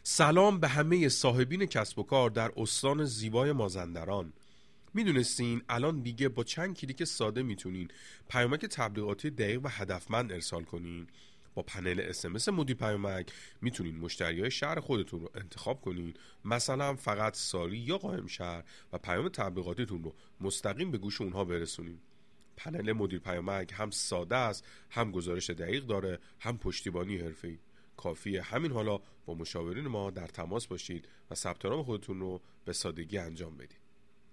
سلام به همه صاحبین کسب و کار در استان زیبای مازندران. میدونستین الان دیگه با چند کلیک ساده میتونین پیامک تبلیغاتی دقیق و هدفمند ارسال کنین. با پنل SMS مدیر پیامک میتونین مشتریای شهر خودتون رو انتخاب کنین، مثلا فقط ساری یا قائم شهر، و پیام تبلیغاتیتون رو مستقیم به گوش اونها برسونین. پنل مدیر پیامک هم ساده است، هم گزارش دقیق داره، هم پشتیبانی حرفه‌ای. کافیه همین حالا با مشاورین ما در تماس باشید و ثبت نام خودتون رو به سادگی انجام بدید.